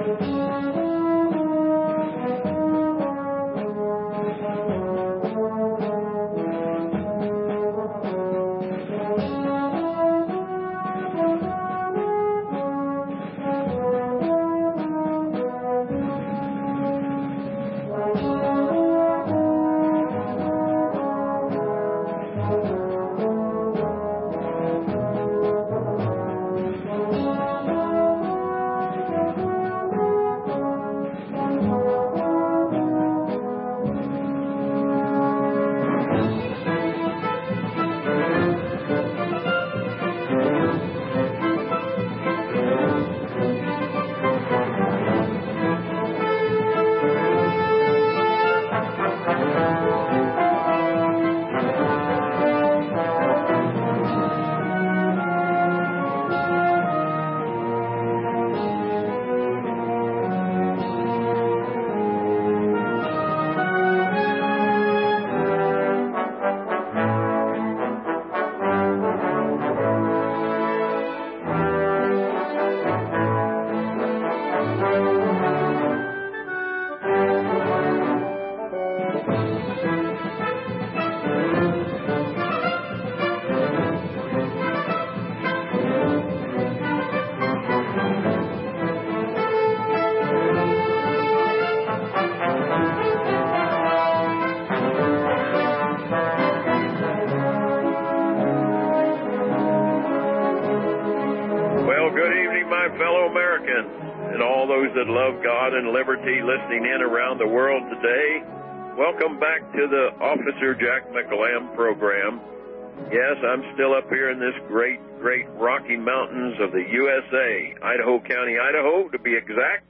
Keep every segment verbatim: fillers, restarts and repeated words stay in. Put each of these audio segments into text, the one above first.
That love God and liberty listening in around the world today. Welcome back to the Officer Jack McEllamb program. Yes, I'm still up here in this great, great Rocky Mountains of the U S A, Idaho County, Idaho, to be exact.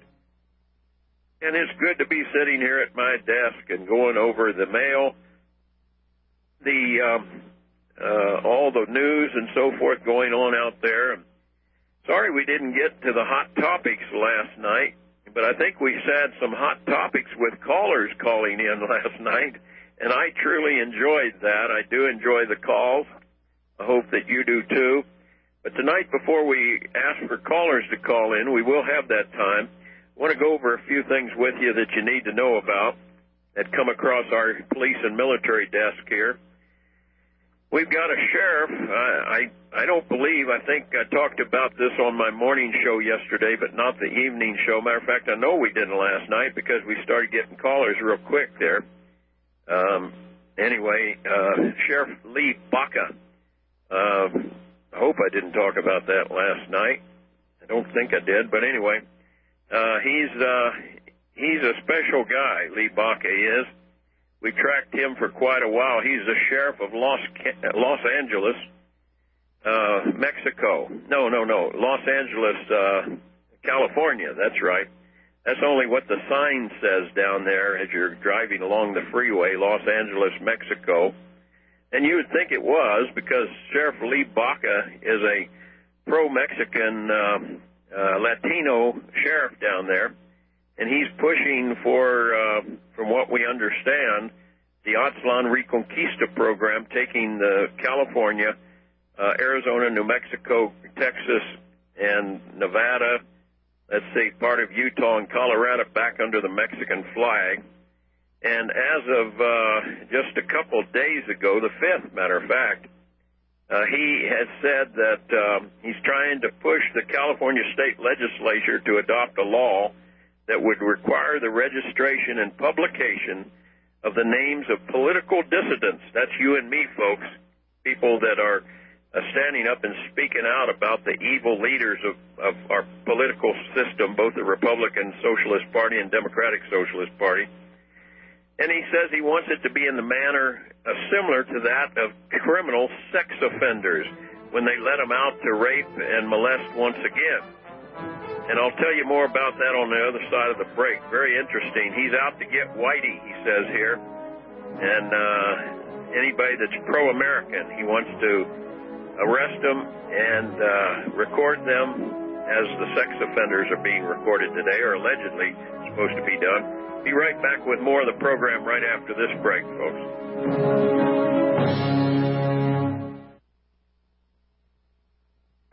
And it's good to be sitting here at my desk and going over the mail, the um, uh, all the news and so forth going on out there. Sorry we didn't get to the hot topics last night, but I think we had some hot topics with callers calling in last night, and I truly enjoyed that. I do enjoy the calls. I hope that you do too. But tonight, before we ask for callers to call in, we will have that time. I want to go over a few things with you that you need to know about that come across our police and military desk here. We've got a sheriff. I, I I don't believe, I think I talked about this on my morning show yesterday, but not the evening show. Matter of fact, I know we didn't last night because we started getting callers real quick there. Um, anyway, uh, Sheriff Lee Baca. Uh, I hope I didn't talk about that last night. I don't think I did, but anyway, uh, he's uh, he's a special guy, Lee Baca is. We tracked him for quite a while. He's the sheriff of Los Los Angeles, uh, Mexico. No, no, no, Los Angeles, uh, California. That's right. That's only what the sign says down there as you're driving along the freeway, Los Angeles, Mexico. And you would think it was because Sheriff Lee Baca is a pro-Mexican uh, uh, Latino sheriff down there. And he's pushing for, uh, from what we understand, the Aztlan Reconquista program, taking the California, uh, Arizona, New Mexico, Texas, and Nevada, let's say part of Utah and Colorado, back under the Mexican flag. And as of uh, just a couple days ago, the fifth, matter of fact, uh, he has said that um, he's trying to push the California state legislature to adopt a law that would require the registration and publication of the names of political dissidents. That's you and me, folks, people that are uh, standing up and speaking out about the evil leaders of, of our political system, both the Republican Socialist Party and Democratic Socialist Party. And he says he wants it to be in the manner uh, similar to that of criminal sex offenders when they let them out to rape and molest once again. And I'll tell you more about that on the other side of the break. Very interesting. He's out to get Whitey, he says here. And uh, anybody that's pro-American, he wants to arrest them and uh, record them as the sex offenders are being recorded today, or allegedly supposed to be done. Be right back with more of the program right after this break, folks.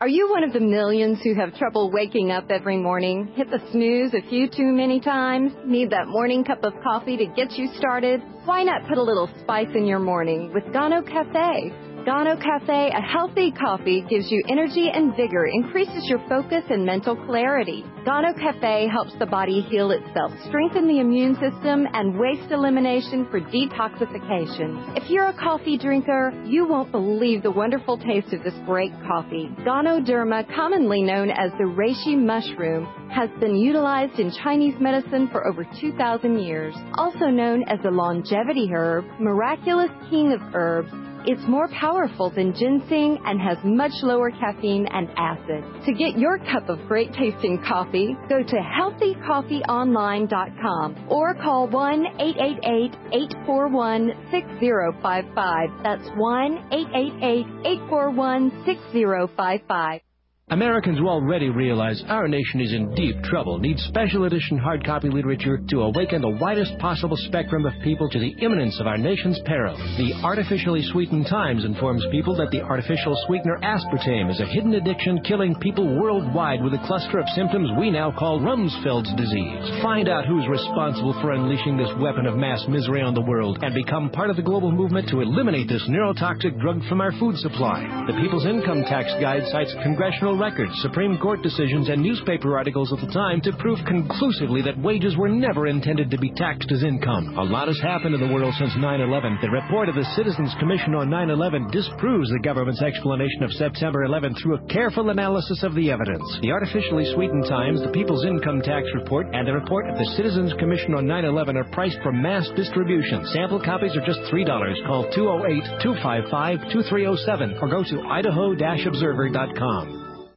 Are you one of the millions who have trouble waking up every morning, hit the snooze a few too many times, need that morning cup of coffee to get you started? Why not put a little spice in your morning with Gano Cafe? Gano Cafe, a healthy coffee, gives you energy and vigor, increases your focus and mental clarity. Gano Cafe helps the body heal itself, strengthen the immune system, and waste elimination for detoxification. If you're a coffee drinker, you won't believe the wonderful taste of this great coffee. Ganoderma, commonly known as the reishi mushroom, has been utilized in Chinese medicine for over two thousand years. Also known as the longevity herb, miraculous king of herbs, it's more powerful than ginseng and has much lower caffeine and acid. To get your cup of great tasting coffee, go to healthy coffee online dot com or call one eight eight eight, eight four one, six zero five five. That's one eight eight eight, eight four one, six zero five five. Americans will already realize our nation is in deep trouble, needs special edition hard copy literature to awaken the widest possible spectrum of people to the imminence of our nation's peril. The Artificially Sweetened Times informs people that the artificial sweetener aspartame is a hidden addiction killing people worldwide with a cluster of symptoms we now call Rumsfeld's disease. Find out who's responsible for unleashing this weapon of mass misery on the world and become part of the global movement to eliminate this neurotoxic drug from our food supply. The People's Income Tax Guide cites congressional records, Supreme Court decisions, and newspaper articles at the time to prove conclusively that wages were never intended to be taxed as income. A lot has happened in the world since nine eleven. The report of the Citizens Commission on nine eleven disproves the government's explanation of September eleventh through a careful analysis of the evidence. The Artificially Sweetened Times, the People's Income Tax Report, and the report of the Citizens Commission on nine eleven are priced for mass distribution. Sample copies are just three dollars. Call two oh eight, two five five, two three oh seven or go to idaho dash observer dot com.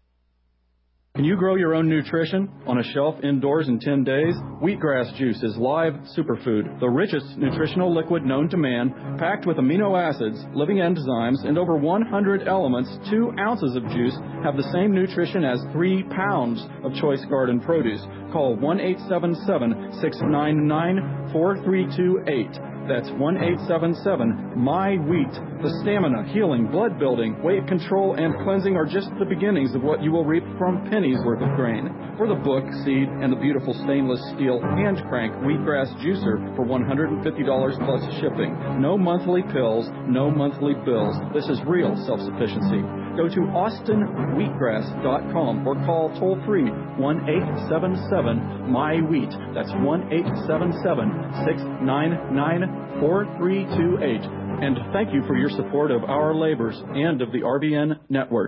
Can you grow your own nutrition on a shelf indoors in ten days? Wheatgrass juice is live superfood, the richest nutritional liquid known to man, packed with amino acids, living enzymes, and over one hundred elements. Two ounces of juice have the same nutrition as three pounds of choice garden produce. Call one eight seven seven, six nine nine, four three two eight. That's one eight seven seven, M Y wheat. The stamina, healing, blood building, weight control, and cleansing are just the beginnings of what you will reap from pennies worth of grain. For the book, seed, and the beautiful stainless steel hand crank wheatgrass juicer for one hundred fifty dollars plus shipping. No monthly pills, no monthly bills. This is real self-sufficiency. Go to austin wheatgrass dot com or call toll free one eight seven seven, M Y wheat. That's one eight seven seven, six nine nine, four three two eight. And thank you for your support of our labors and of the R B N network.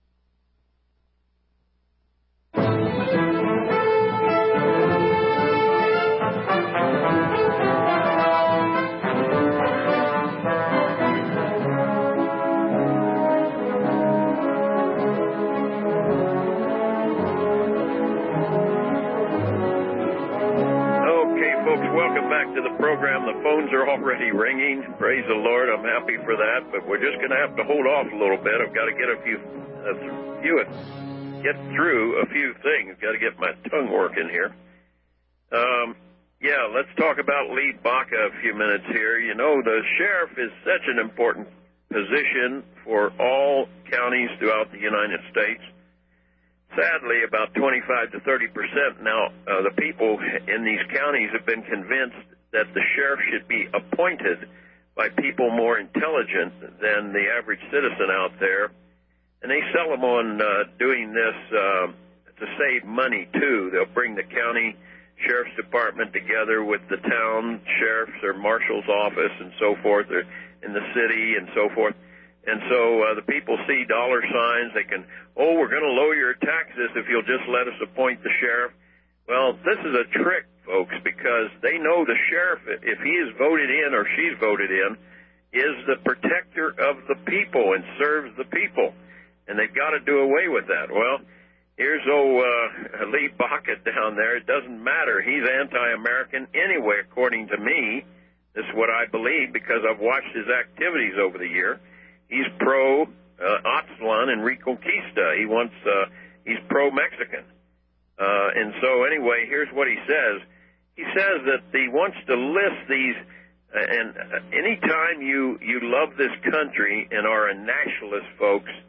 To the program. The phones are already ringing. Praise the Lord. I'm happy for that, but we're just going to have to hold off a little bit. I've got to get a few, a few, get through a few things. Got to get my tongue working here. Um, yeah, let's talk about Lee Baca a few minutes here. You know, the sheriff is such an important position for all counties throughout the United States. Sadly, about twenty-five to thirty percent now, uh, the people in these counties have been convinced that the sheriff should be appointed by people more intelligent than the average citizen out there. And they sell them on uh, doing this uh, to save money, too. They'll bring the county sheriff's department together with the town sheriff's or marshal's office and so forth, or in the city and so forth. And so uh, the people see dollar signs. They can, oh, we're going to lower your taxes if you'll just let us appoint the sheriff. Well, this is a trick, folks, because they know the sheriff, if he is voted in or she's voted in, is the protector of the people and serves the people. And they've got to do away with that. Well, here's old uh, Lee Baca down there. It doesn't matter. He's anti-American anyway, according to me. This is what I believe because I've watched his activities over the year. He's pro-Aztlan uh, and Reconquista. He wants, uh, he's pro-Mexican. Uh, and so anyway, here's what he says. He says that he wants to list these, uh, and uh, anytime you, you love this country and are a nationalist, folks,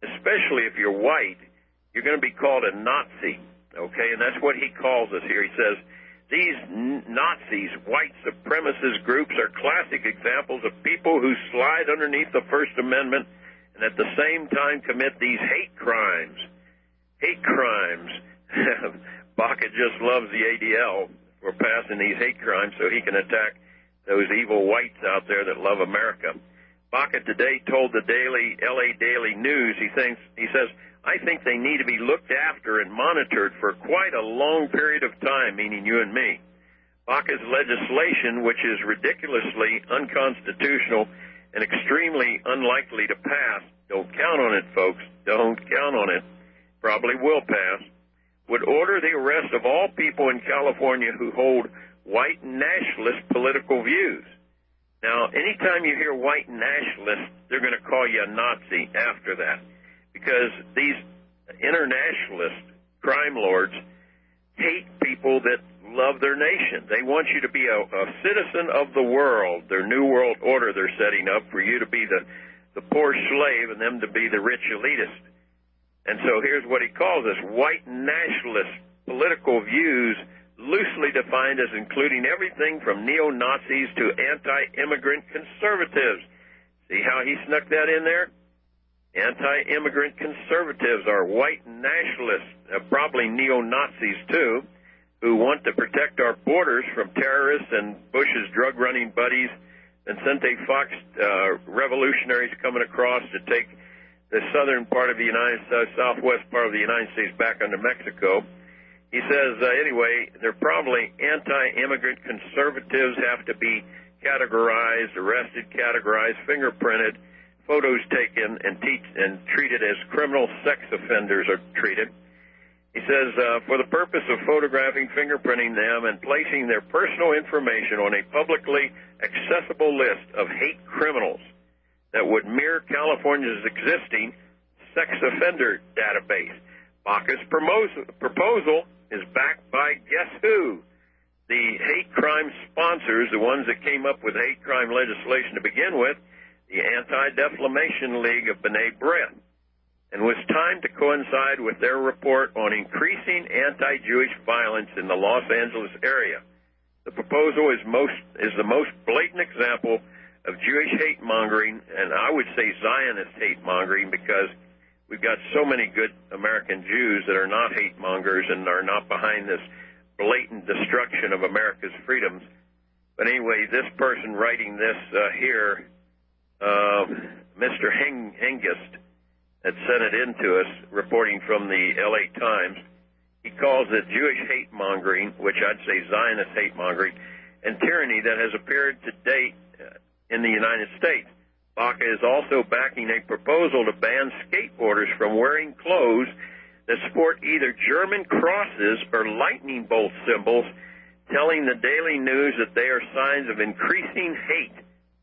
especially if you're white, you're going to be called a Nazi, okay? And that's what he calls us here. He says, these Nazis, white supremacist groups, are classic examples of people who slide underneath the First Amendment and at the same time commit these hate crimes. Hate crimes. Baca just loves the A D L for passing these hate crimes so he can attack those evil whites out there that love America. Baca today told the Daily L A Daily News, he thinks, he says, I think they need to be looked after and monitored for quite a long period of time, meaning you and me. Baca's legislation, which is ridiculously unconstitutional and extremely unlikely to pass, don't count on it, folks, don't count on it, probably will pass, would order the arrest of all people in California who hold white nationalist political views. Now, anytime you hear white nationalist, they're going to call you a Nazi after that, because these internationalist crime lords hate people that love their nation. They want you to be a, a citizen of the world, their new world order they're setting up for you to be the, the poor slave and them to be the rich elitist. And so here's what he calls us, white nationalist political views, loosely defined as including everything from neo-Nazis to anti-immigrant conservatives. See how he snuck that in there? Anti-immigrant conservatives are white nationalists, uh, probably neo-Nazis too, who want to protect our borders from terrorists and Bush's drug-running buddies, Vicente Fox uh, revolutionaries coming across to take the southern part of the United States, southwest part of the United States back under Mexico. He says, uh, anyway, they're probably anti-immigrant conservatives, have to be categorized, arrested, categorized, fingerprinted, photos taken, and, teach, and treated as criminal sex offenders are treated. He says, uh, for the purpose of photographing, fingerprinting them, and placing their personal information on a publicly accessible list of hate criminals that would mirror California's existing sex offender database. Baca's proposal is backed by guess who? The hate crime sponsors, the ones that came up with hate crime legislation to begin with, the Anti-Defamation League of B'nai B'rith, and was timed to coincide with their report on increasing anti-Jewish violence in the Los Angeles area. The proposal is most is the most blatant example of Jewish hate-mongering, and I would say Zionist hate-mongering, because we've got so many good American Jews that are not hate-mongers and are not behind this blatant destruction of America's freedoms. But anyway, this person writing this uh, here, uh, Mister Heng- Hengist, had sent it in to us, reporting from the L A Times. He calls it Jewish hate-mongering, which I'd say Zionist hate-mongering, and tyranny that has appeared to date in the United States. Baca is also backing a proposal to ban skateboarders from wearing clothes that sport either German crosses or lightning bolt symbols, telling the Daily News that they are signs of increasing hate.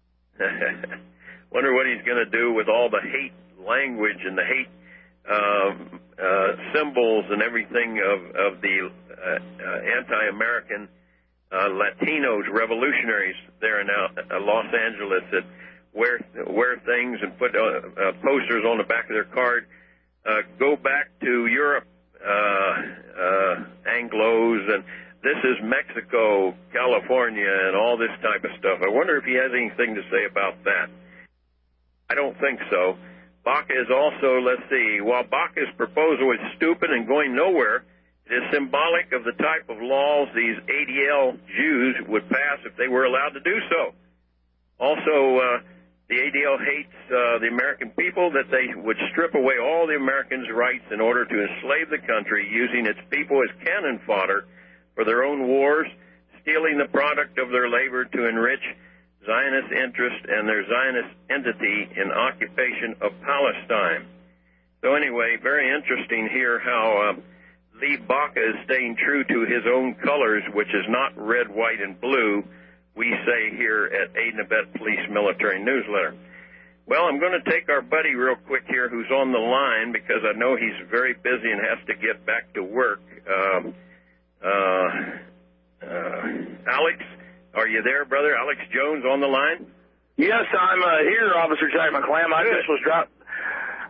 Wonder what he's going to do with all the hate language and the hate uh, uh, symbols and everything of, of the uh, uh, anti-American uh, Latinos, revolutionaries there in uh, Los Angeles that wear wear things and put uh, uh, posters on the back of their card. Uh, go back to Europe, uh, uh, Anglos, and this is Mexico, California, and all this type of stuff. I wonder if he has anything to say about that. I don't think so. Baca is also, let's see, while Baca's proposal is stupid and going nowhere, it is symbolic of the type of laws these A D L Jews would pass if they were allowed to do so. Also, uh, the A D L hates uh, the American people, that they would strip away all the Americans' rights in order to enslave the country, using its people as cannon fodder for their own wars, stealing the product of their labor to enrich Zionist interest and their Zionist entity in occupation of Palestine. So anyway, very interesting here how uh, Lee Baca is staying true to his own colors, which is not red, white, and blue, we say here at Aid and Abet Police Military Newsletter. Well, I'm going to take our buddy real quick here who's on the line, because I know he's very busy and has to get back to work. Um, uh, uh, Alex, are you there, brother? Alex Jones on the line? Yes, I'm uh, here, Officer Jack McClam. I Good. just was drop.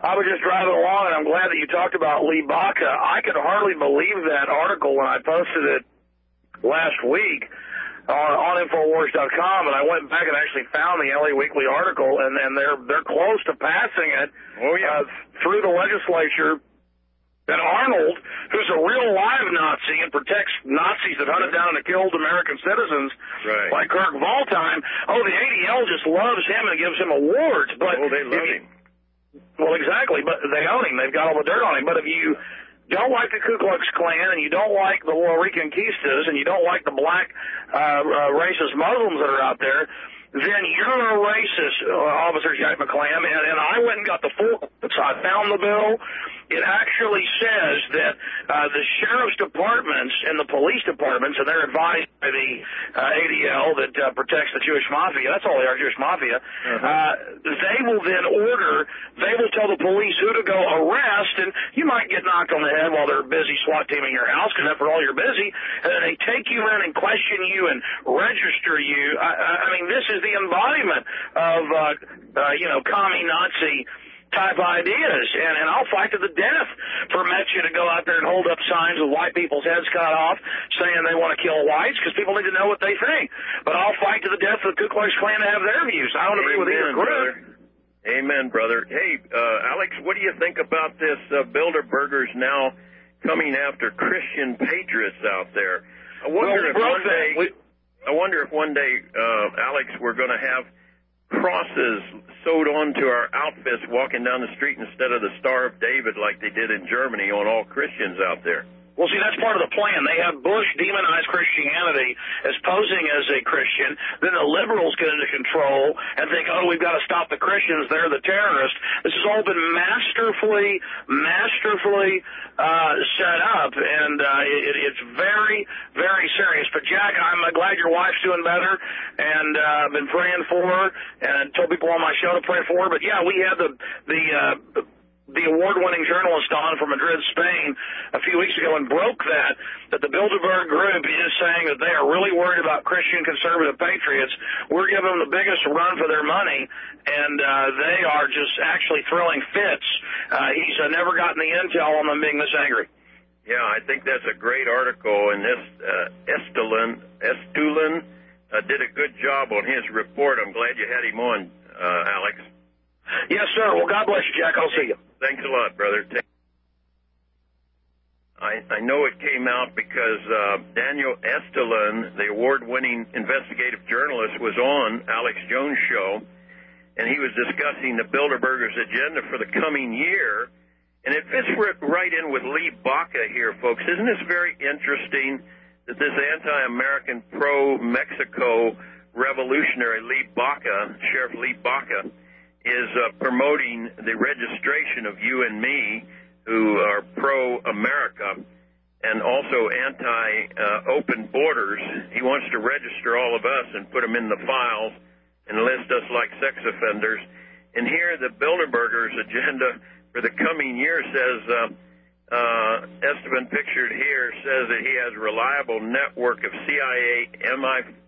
I was just driving along, and I'm glad that you talked about Lee Baca. I could hardly believe that article when I posted it last week on, on Infowars dot com, and I went back and actually found the L A Weekly article, and, and they're they're close to passing it oh, yeah. uh, through the legislature. That Arnold, who's a real live Nazi and protects Nazis that hunted down and killed American citizens right. like Kirk Waldheim, oh, the A D L just loves him and gives him awards. But oh, they love him. Well, exactly, but they own him. They've got all the dirt on him. But if you don't like the Ku Klux Klan and you don't like the Wariconquistas and you don't like the black uh, uh, racist Muslims that are out there, then you're a racist, uh, Officer Jack McClam. And, and I went and got the full quotes. I found the bill. It actually says that uh, the sheriff's departments and the police departments, and they're advised by the uh, A D L that uh, protects the Jewish Mafia, that's all they are, Jewish Mafia, uh-huh. uh, they will then order, they will tell the police who to go arrest, and you might get knocked on the head while they're busy SWAT teaming your house, because after all, you're busy, and then they take you in and question you and register you. I, I mean, this is the embodiment of, uh, uh, you know, commie Nazi type ideas, and, and I'll fight to the death for Metcha to go out there and hold up signs with white people's heads cut off saying they want to kill whites, because people need to know what they think. But I'll fight to the death for the Ku Klux Klan to have their views. I don't agree with either group. Brother. Amen, brother. Hey, uh, Alex, what do you think about this uh, Bilderbergers now coming after Christian patriots out there? I wonder well, if one day, we, I wonder if one day, uh, Alex, we're going to have crosses sewed onto our outfits walking down the street instead of the Star of David like they did in Germany on all Christians out there. Well, see, that's part of the plan. They have Bush demonize Christianity as posing as a Christian. Then the liberals get into control and think, oh, we've got to stop the Christians. They're the terrorists. This has all been masterfully, masterfully uh, set up, and uh, it, it's very, very serious. But, Jack, I'm glad your wife's doing better, and uh, I've been praying for her, and I told people on my show to pray for her. But, yeah, we had the the uh, the award-winning journalist on from Madrid, Spain, a few weeks ago and broke that, that the Bilderberg Group is saying that they are really worried about Christian conservative patriots. We're giving them the biggest run for their money, and uh, they are just actually throwing fits. Uh, he's uh, never gotten the intel on them being this angry. Yeah, I think that's a great article, and this uh, Estulin, Estulin uh, did a good job on his report. I'm glad you had him on, uh, Alex. Yes, sir. Well, God bless you, Jack. I'll see you. Thanks a lot, brother. I, I know it came out because uh, Daniel Estulin, the award-winning investigative journalist, was on Alex Jones' show, and he was discussing the Bilderbergers' agenda for the coming year, and it fits right in with Lee Baca here, folks. Isn't this very interesting that this anti-American, pro-Mexico revolutionary Lee Baca, Sheriff Lee Baca, is uh, promoting the registration of you and me who are pro-America and also anti-open uh, borders. He wants to register all of us and put them in the files and list us like sex offenders. And here the Bilderbergers' agenda for the coming year says, uh, uh, Esteban pictured here says that he has a reliable network of C I A, M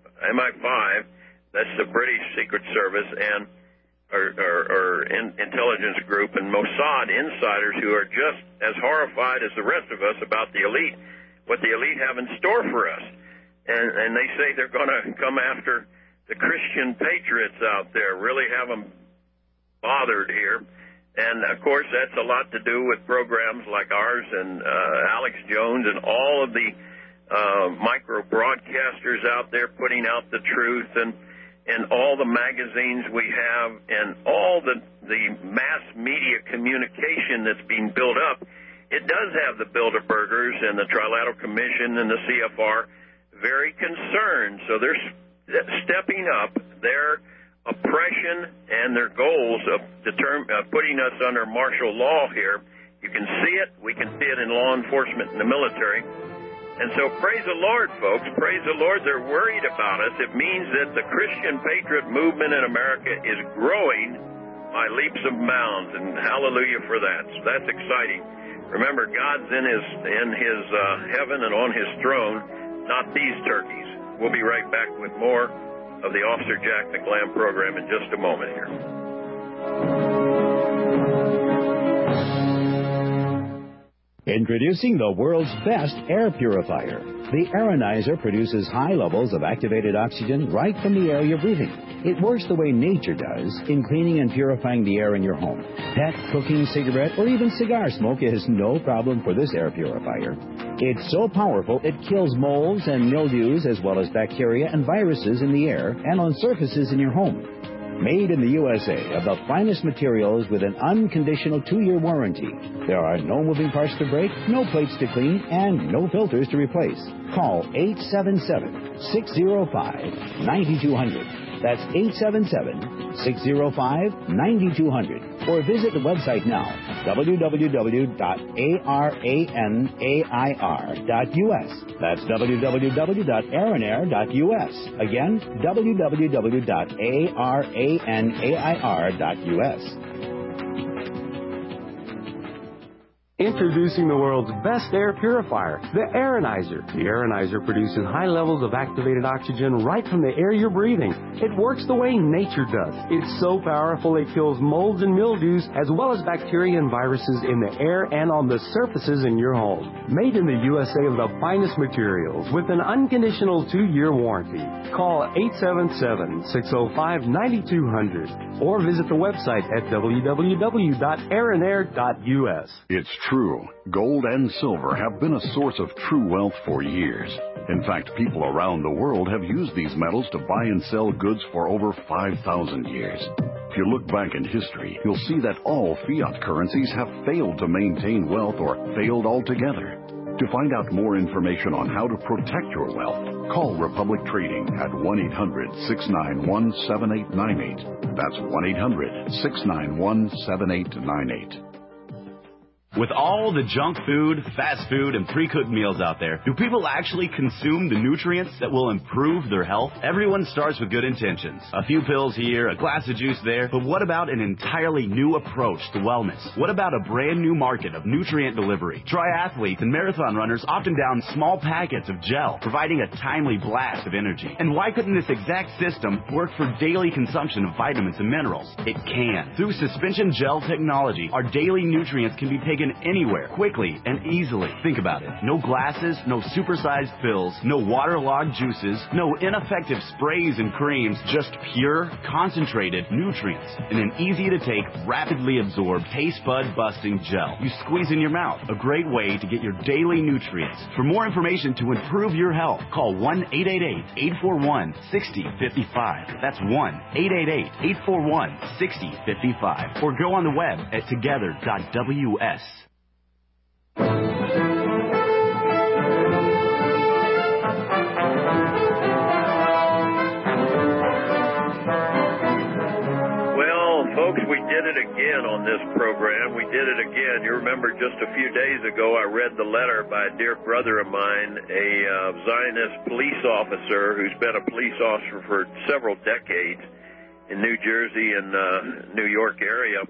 I five, that's the British Secret Service, and or, or, or in, intelligence group, and Mossad insiders who are just as horrified as the rest of us about the elite, what the elite have in store for us. And, and they say they're going to come after the Christian patriots out there, really have them bothered here. And, of course, that's a lot to do with programs like ours and uh, Alex Jones and all of the uh, micro-broadcasters out there putting out the truth, and and all the magazines we have, and all the, the mass media communication that's being built up. It does have the Bilderbergers and the Trilateral Commission and the C F R very concerned. So they're stepping up their oppression and their goals of determ- uh, putting us under martial law here. You can see it. We can see it in law enforcement and the military. And so praise the Lord, folks. Praise the Lord. They're worried about us. It means that the Christian patriot movement in America is growing by leaps and bounds, and hallelujah for that. So that's exciting. Remember, God's in his in his uh, heaven and on his throne, not these turkeys. We'll be right back with more of the Officer Jack McClam program in just a moment here. Introducing the world's best air purifier. The Aeronizer produces high levels of activated oxygen right from the air you're breathing. It works the way nature does in cleaning and purifying the air in your home. Pet, cooking, cigarette, or even cigar smoke is no problem for this air purifier. It's so powerful it kills molds and mildews as well as bacteria and viruses in the air and on surfaces in your home. Made in the U S A of the finest materials with an unconditional two-year warranty. There are no moving parts to break, no plates to clean, and no filters to replace. Call eight seven seven, six zero five, nine two zero zero. That's eight seven seven, six zero five, nine two zero zero. Or visit the website now, w w w dot aranair dot u s. That's w w w dot aranair dot u s. Again, w w w dot aranair dot u s. Introducing the world's best air purifier, the Aeronizer. The Aeronizer produces high levels of activated oxygen right from the air you're breathing. It works the way nature does. It's so powerful it kills molds and mildews as well as bacteria and viruses in the air and on the surfaces in your home. Made in the U S A of the finest materials with an unconditional two-year warranty. Call eight seven seven, six zero five, nine two zero zero or visit the website at w w w dot aranair dot u s. It's true. Gold and silver have been a source of true wealth for years. In fact, people around the world have used these metals to buy and sell goods for over five thousand years. If you look back in history, you'll see that all fiat currencies have failed to maintain wealth or failed altogether. To find out more information on how to protect your wealth, call Republic Trading at one eight hundred, six nine one, seven eight nine eight. That's one eight hundred, six nine one, seven eight nine eight. With all the junk food, fast food, and pre-cooked meals out there, do people actually consume the nutrients that will improve their health? Everyone starts with good intentions. A few pills here, a glass of juice there, but what about an entirely new approach to wellness? What about a brand new market of nutrient delivery? Triathletes and marathon runners often down small packets of gel, providing a timely blast of energy. And why couldn't this exact system work for daily consumption of vitamins and minerals? It can. Through suspension gel technology, our daily nutrients can be taken anywhere, quickly and easily. Think about it. No glasses, no supersized pills, no waterlogged juices, no ineffective sprays and creams, just pure, concentrated nutrients in an easy-to-take, rapidly absorbed, taste bud-busting gel. You squeeze in your mouth. A great way to get your daily nutrients. For more information to improve your health, call one eight eight eight, eight four one, six zero five five. That's one eight eight eight, eight four one, six zero five five. Or go on the web at together dot w s. Folks, we did it again on this program. We did it again. You remember just a few days ago I read the letter by a dear brother of mine, a uh, Zionist police officer who's been a police officer for several decades in New Jersey and uh, New York area.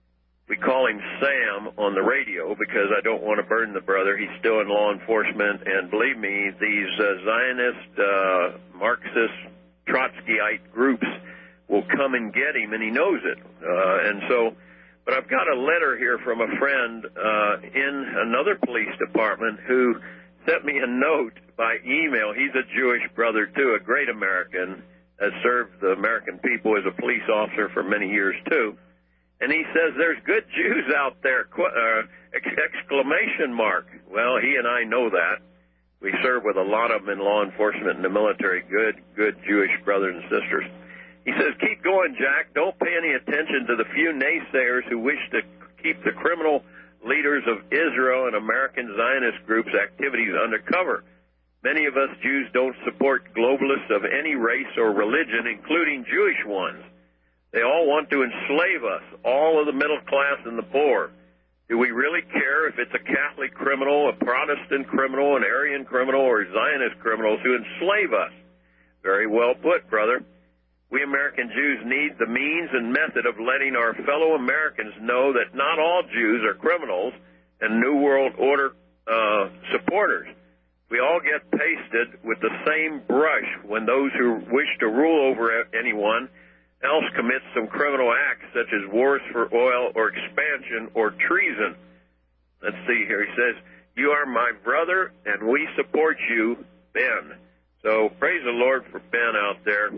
We call him Sam on the radio because I don't want to burden the brother. He's still in law enforcement, and believe me, these uh, Zionist, uh, Marxist, Trotskyite groups will come and get him, and he knows it. Uh, and so, but I've got a letter here from a friend uh, in another police department who sent me a note by email. He's a Jewish brother, too, a great American, has served the American people as a police officer for many years, too. And he says, there's good Jews out there, uh, exclamation mark. Well, he and I know that. We serve with a lot of them in law enforcement and the military, good, good Jewish brothers and sisters. He says, keep going, Jack. Don't pay any attention to the few naysayers who wish to keep the criminal leaders of Israel and American Zionist groups' activities undercover. Many of us Jews don't support globalists of any race or religion, including Jewish ones. They all want to enslave us, all of the middle class and the poor. Do we really care if it's a Catholic criminal, a Protestant criminal, an Aryan criminal, or Zionist criminals who enslave us? Very well put, brother. We American Jews need the means and method of letting our fellow Americans know that not all Jews are criminals and New World Order uh, supporters. We all get pasted with the same brush when those who wish to rule over anyone else commits some criminal acts such as wars for oil or expansion or treason. let's see here. He says, "You are my brother, and we support you, Ben." So praise the Lord for Ben out there.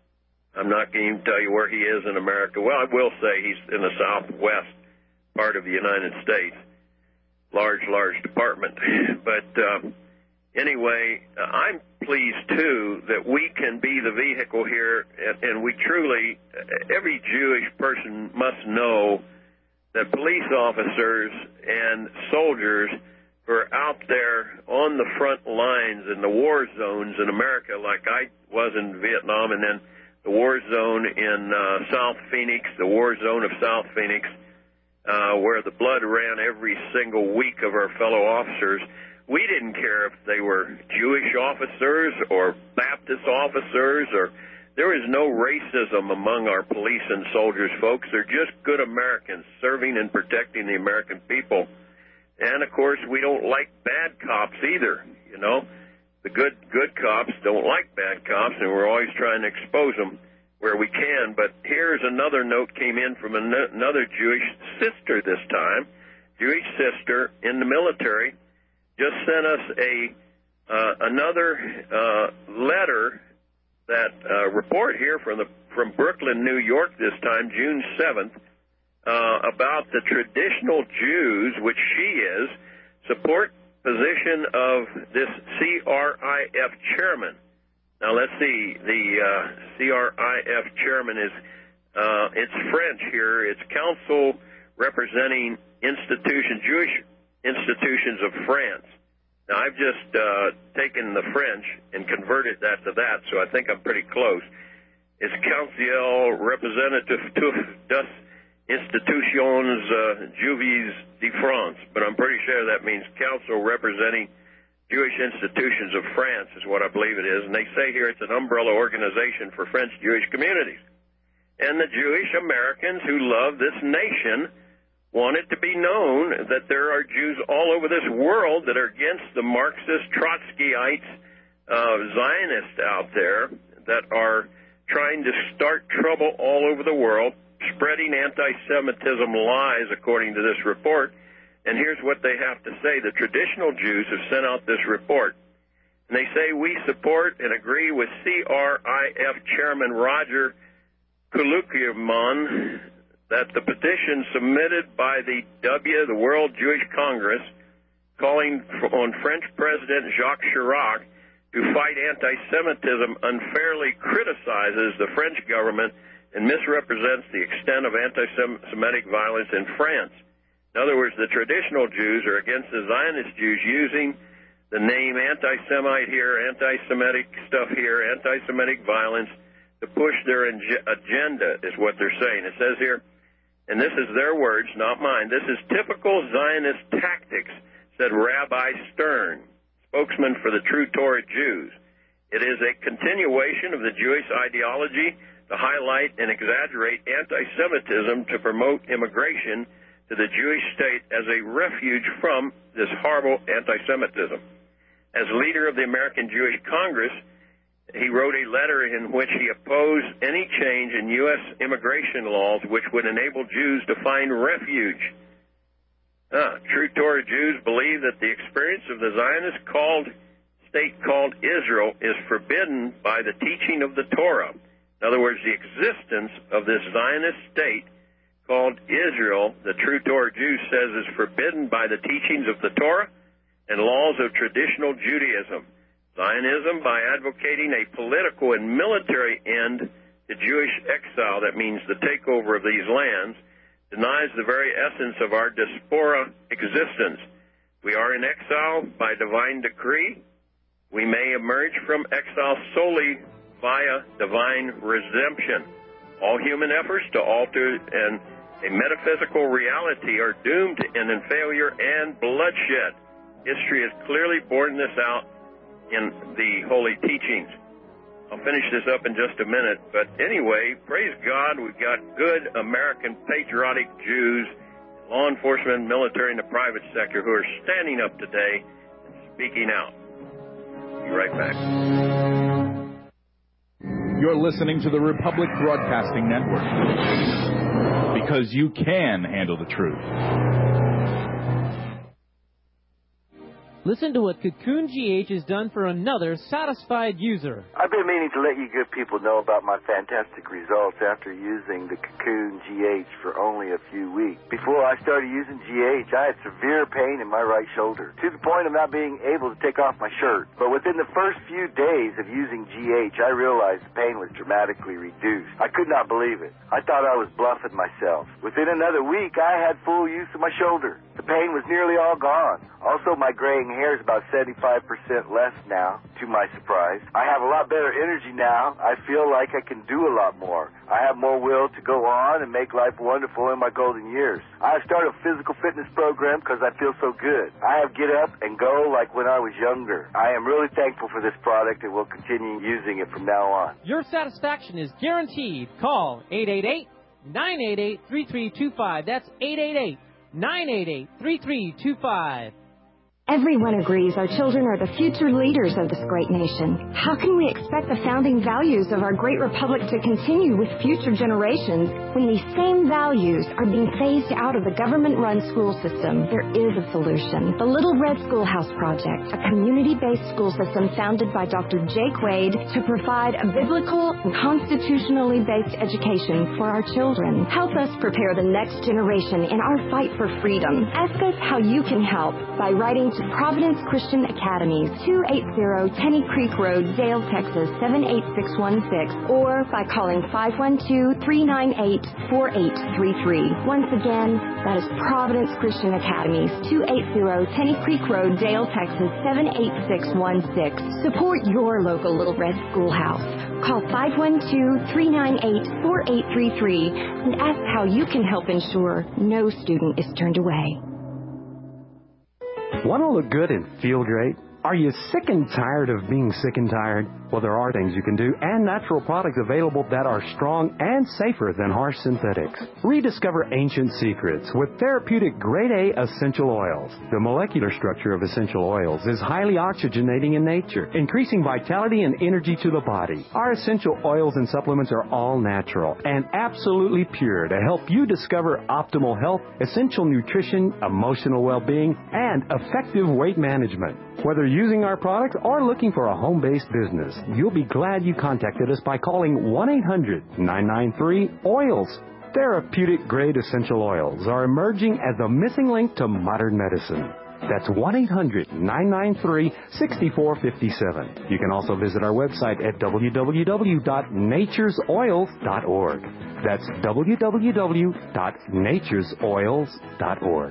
I'm not going to even tell you where he is in America. Well, I will say he's in the southwest part of the United States. Large, large department. But uh, anyway, I'm pleased, too, that we can be the vehicle here, and, and we truly, every Jewish person must know that police officers and soldiers who are out there on the front lines in the war zones in America, like I was in Vietnam, and then the war zone in uh, South Phoenix, the war zone of South Phoenix, uh, where the blood ran every single week of our fellow officers. We didn't care if they were Jewish officers or Baptist officers, or there is no racism among our police and soldiers, folks. They're just good Americans serving and protecting the American people. And, of course, we don't like bad cops either, you know. The good good cops don't like bad cops, and we're always trying to expose them where we can. But here's another note came in from another Jewish sister this time, Jewish sister in the military, just sent us a uh, another uh, letter, that uh, report here from the from Brooklyn, New York this time, June seventh, uh, about the traditional Jews, which she is, support position of this C R I F chairman. Now, let's see. The uh, C R I F chairman is, uh, it's French here. It's Council Representing Institution, Jewish Institutions of France. Now, I've just uh, taken the French and converted that to that, so I think I'm pretty close. It's Council Representative des Institutions uh, Juives de France, but I'm pretty sure that means Council Representing Jewish Institutions of France is what I believe it is. And they say here it's an umbrella organization for French Jewish communities. And the Jewish Americans who love this nation want it to be known that there are Jews all over this world that are against the Marxist Trotskyites, uh, Zionists out there that are trying to start trouble all over the world, spreading anti-Semitism lies, according to this report. And here's what they have to say. The traditional Jews have sent out this report. And they say, we support and agree with C R I F Chairman Roger Kulukiman that the petition submitted by the W, the World Jewish Congress, calling on French President Jacques Chirac to fight anti-Semitism unfairly criticizes the French government and misrepresents the extent of anti-Semitic violence in France. In other words, the traditional Jews are against the Zionist Jews using the name anti-Semite here, anti-Semitic stuff here, anti-Semitic violence to push their agenda is what they're saying. It says here, and this is their words, not mine, this is typical Zionist tactics, said Rabbi Stern, spokesman for the True Torah Jews. It is a continuation of the Jewish ideology to highlight and exaggerate anti-Semitism to promote immigration to the Jewish state as a refuge from this horrible anti-Semitism. As leader of the American Jewish Congress, he wrote a letter in which he opposed any change in U S immigration laws which would enable Jews to find refuge. Ah, True Torah Jews believe that the experience of the Zionist called state called Israel is forbidden by the teaching of the Torah. In other words, the existence of this Zionist state called Israel, the True Torah Jew says, is forbidden by the teachings of the Torah and laws of traditional Judaism. Zionism, by advocating a political and military end to Jewish exile, that means the takeover of these lands, denies the very essence of our diaspora existence. We are in exile by divine decree. We may emerge from exile solely via divine redemption. All human efforts to alter and a metaphysical reality are doomed to end in failure and bloodshed. History has clearly borne this out in the holy teachings. I'll finish this up in just a minute, but anyway, praise God, we've got good American patriotic Jews, law enforcement, military, and the private sector who are standing up today and speaking out. Be right back. You're listening to the Republic Broadcasting Network, because you can handle the truth. Listen to what Cocoon G H has done for another satisfied user. I've been meaning to let you good people know about my fantastic results after using the Cocoon G H for only a few weeks. Before I started using G H, I had severe pain in my right shoulder, to the point of not being able to take off my shirt. But within the first few days of using G H, I realized the pain was dramatically reduced. I could not believe it. I thought I was bluffing myself. Within another week, I had full use of my shoulder. The pain was nearly all gone. Also, my graying hair is about seventy-five percent less now, to my surprise. I have a lot better energy now. I feel like I can do a lot more. I have more will to go on and make life wonderful in my golden years. I have started a physical fitness program because I feel so good. I have get up and go like when I was younger. I am really thankful for this product and will continue using it from now on. Your satisfaction is guaranteed. Call eight eight eight, nine eight eight, three three two five. That's eight eight eight, nine eight eight, three three two five. Everyone agrees our children are the future leaders of this great nation. How can we expect the founding values of our great republic to continue with future generations when these same values are being phased out of the government-run school system? There is a solution. The Little Red Schoolhouse Project, a community-based school system founded by Doctor Jake Wade to provide a biblical and constitutionally based education for our children. Help us prepare the next generation in our fight for freedom. Ask us how you can help by writing to Providence Christian Academy, two eighty Tenny Creek Road, Dale, Texas, seven eight six one six, or by calling five one two, three nine eight, four eight three three. Once again, that is Providence Christian Academy, two eighty Tenny Creek Road, Dale, Texas, seven eight six one six. Support your local Little Red Schoolhouse. Call five one two, three nine eight, four eight three three and ask how you can help ensure no student is turned away. Want to look good and feel great? Are you sick and tired of being sick and tired? Well, there are things you can do and natural products available that are strong and safer than harsh synthetics. Rediscover ancient secrets with therapeutic grade A essential oils. The molecular structure of essential oils is highly oxygenating in nature, increasing vitality and energy to the body. Our essential oils and supplements are all natural and absolutely pure to help you discover optimal health, essential nutrition, emotional well-being, and effective weight management. Whether using our products or looking for a home-based business, you'll be glad you contacted us by calling one eight hundred, nine nine three, O I L S. Therapeutic-grade essential oils are emerging as the missing link to modern medicine. That's one eight hundred, nine nine three, six four five seven. You can also visit our website at w w w dot natures oils dot org. That's w w w dot natures oils dot org.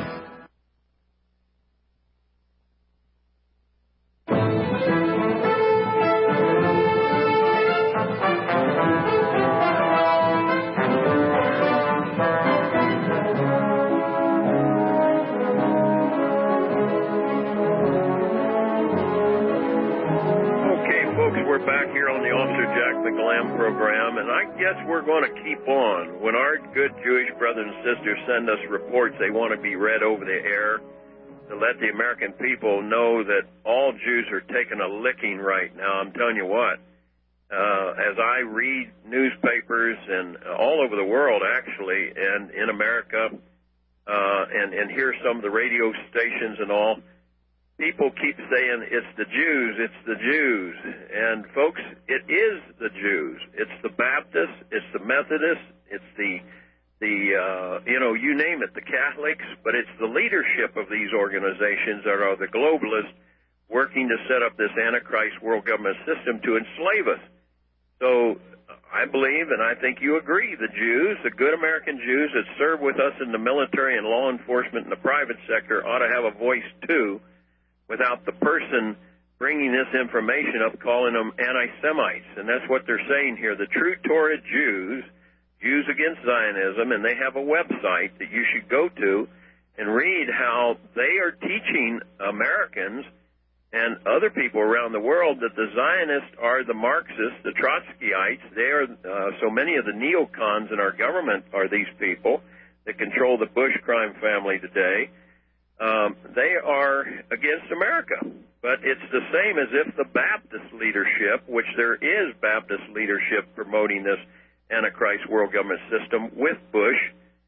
Program, and I guess we're going to keep on. When our good Jewish brothers and sisters send us reports they want to be read over the air to let the American people know that all Jews are taking a licking right now, I'm telling you what, uh, as I read newspapers and all over the world, actually, and in America, uh, and, and hear some of the radio stations and all, people keep saying it's the Jews, it's the Jews. And, folks, it is the Jews. It's the Baptists, it's the Methodists, it's the, the uh, you know, you name it, the Catholics, but it's the leadership of these organizations that are the globalists working to set up this Antichrist world government system to enslave us. So I believe, and I think you agree, the Jews, the good American Jews that serve with us in the military and law enforcement in the private sector ought to have a voice, too, without the person bringing this information up, calling them anti-Semites. And that's what they're saying here. The True Torah Jews, Jews Against Zionism, and they have a website that you should go to and read how they are teaching Americans and other people around the world that the Zionists are the Marxists, the Trotskyites. They are, uh, so many of the neocons in our government are these people that control the Bush crime family today. Um, they are against America. But it's the same as if the Baptist leadership, which there is Baptist leadership promoting this Antichrist world government system with Bush,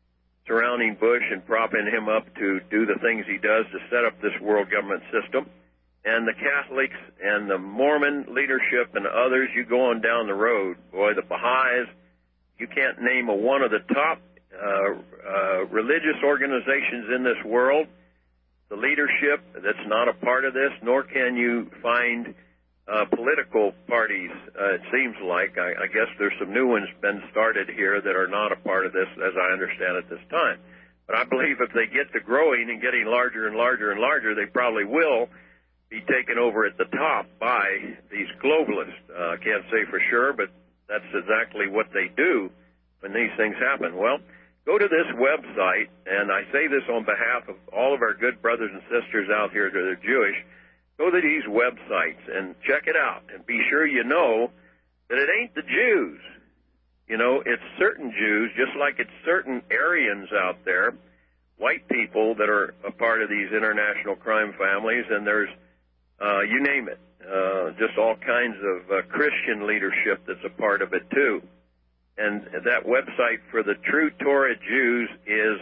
surrounding Bush and propping him up to do the things he does to set up this world government system. And the Catholics and the Mormon leadership and others, you go on down the road, boy, the Baha'is, you can't name a one of the top uh, uh, religious organizations in this world, the leadership that's not a part of this, nor can you find uh, political parties, uh, it seems like. I, I guess there's some new ones been started here that are not a part of this, as I understand at this time. But I believe if they get to growing and getting larger and larger and larger, they probably will be taken over at the top by these globalists. I uh, can't say for sure, but that's exactly what they do when these things happen. Well, go to this website, and I say this on behalf of all of our good brothers and sisters out here that are Jewish. Go to these websites and check it out, and be sure you know that it ain't the Jews. You know, it's certain Jews, just like it's certain Aryans out there, white people that are a part of these international crime families, and there's, uh, you name it, uh, just all kinds of uh, Christian leadership that's a part of it too. And that website for the True Torah Jews is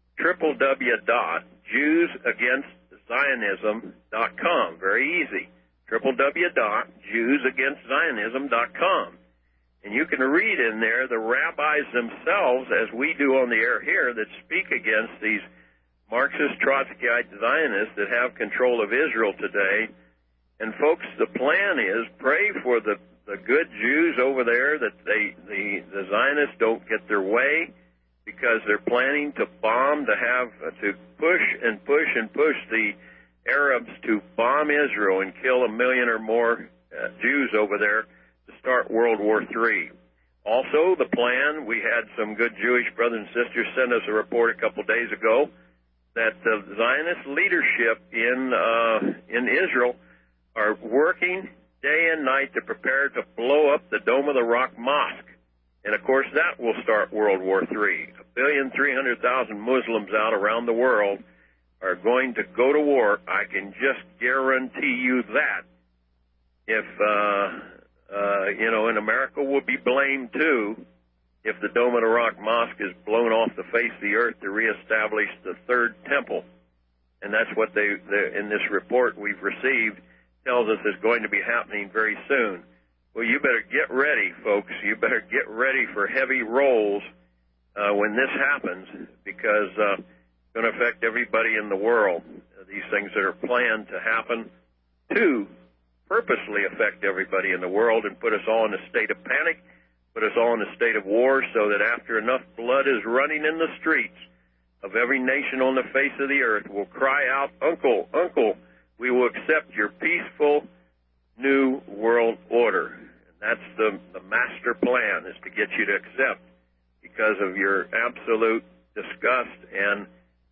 w w w dot jews against zionism dot com. Very easy. w w w dot jews against zionism dot com. And you can read in there the rabbis themselves, as we do on the air here, that speak against these Marxist Trotskyite Zionists that have control of Israel today. And folks, the plan is pray for the the good Jews over there, that they the, the Zionists don't get their way, because they're planning to bomb, to have uh, to push and push and push the Arabs to bomb Israel and kill a million or more uh, Jews over there to start World War Three. Also, the plan, we had some good Jewish brothers and sisters send us a report a couple days ago that the Zionist leadership in uh, in Israel are working day and night to prepare to blow up the Dome of the Rock Mosque. And, of course, that will start World War Three. A billion, three hundred thousand Muslims out around the world are going to go to war. I can just guarantee you that. If, uh, uh, you know, and America will be blamed, too, if the Dome of the Rock Mosque is blown off the face of the earth to reestablish the Third Temple. And that's what they, they in this report we've received, tells us is going to be happening very soon. Well, you better get ready, folks. You better get ready for heavy rolls uh, when this happens, because uh, it's going to affect everybody in the world. Uh, these things that are planned to happen to purposely affect everybody in the world and put us all in a state of panic, put us all in a state of war, so that after enough blood is running in the streets of every nation on the face of the earth, we'll cry out, "Uncle, Uncle, we will accept your peaceful new world order." And that's the, the master plan, is to get you to accept, because of your absolute disgust and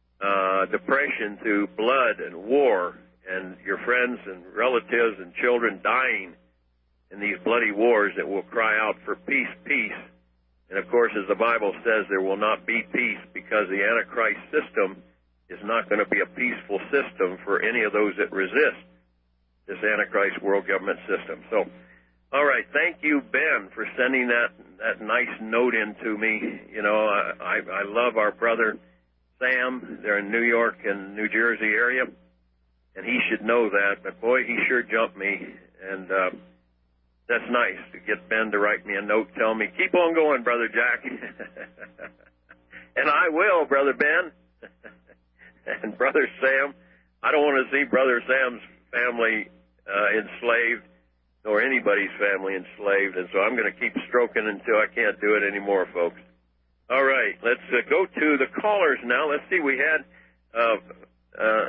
uh, depression through blood and war and your friends and relatives and children dying in these bloody wars, that will cry out for peace, peace. And, of course, as the Bible says, there will not be peace, because the Antichrist system is not going to be a peaceful system for any of those that resist this Antichrist world government system. So, all right, thank you, Ben, for sending that that nice note in to me. You know, I, I, I love our brother Sam. They're in New York and New Jersey area, and he should know that. But, boy, he sure jumped me, and uh, that's nice to get Ben to write me a note, tell me, keep on going, Brother Jack. And I will, Brother Ben. And Brother Sam, I don't want to see Brother Sam's family uh, enslaved, nor anybody's family enslaved, and so I'm going to keep stroking until I can't do it anymore, folks. All right, let's uh, go to the callers now. Let's see, we had, uh, uh,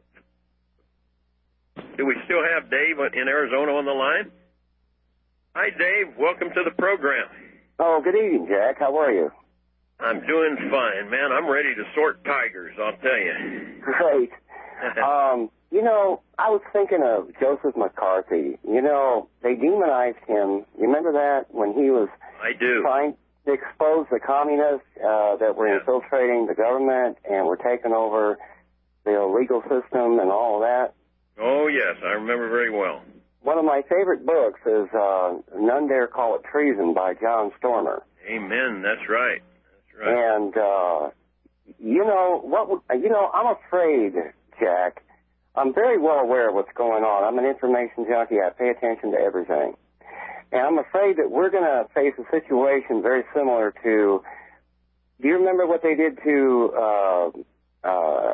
do we still have Dave in Arizona on the line? Hi, Dave. Welcome to the program. Oh, good evening, Jack. How are you? I'm doing fine, man. I'm ready to sort tigers, I'll tell you. Great. um, you know, I was thinking of Joseph McCarthy. You know, they demonized him. You remember that, when he was I do. trying to expose the communists uh, that were yeah. infiltrating the government and were taking over the legal system and all of that? Oh, yes. I remember very well. One of my favorite books is uh, None Dare Call It Treason by John Stormer. Amen. That's right. Right. And uh, you know, what? would- You know, I'm afraid, Jack. I'm very well aware of what's going on. I'm an information junkie. I pay attention to everything. And I'm afraid that we're going to face a situation very similar to, do you remember what they did to uh, uh,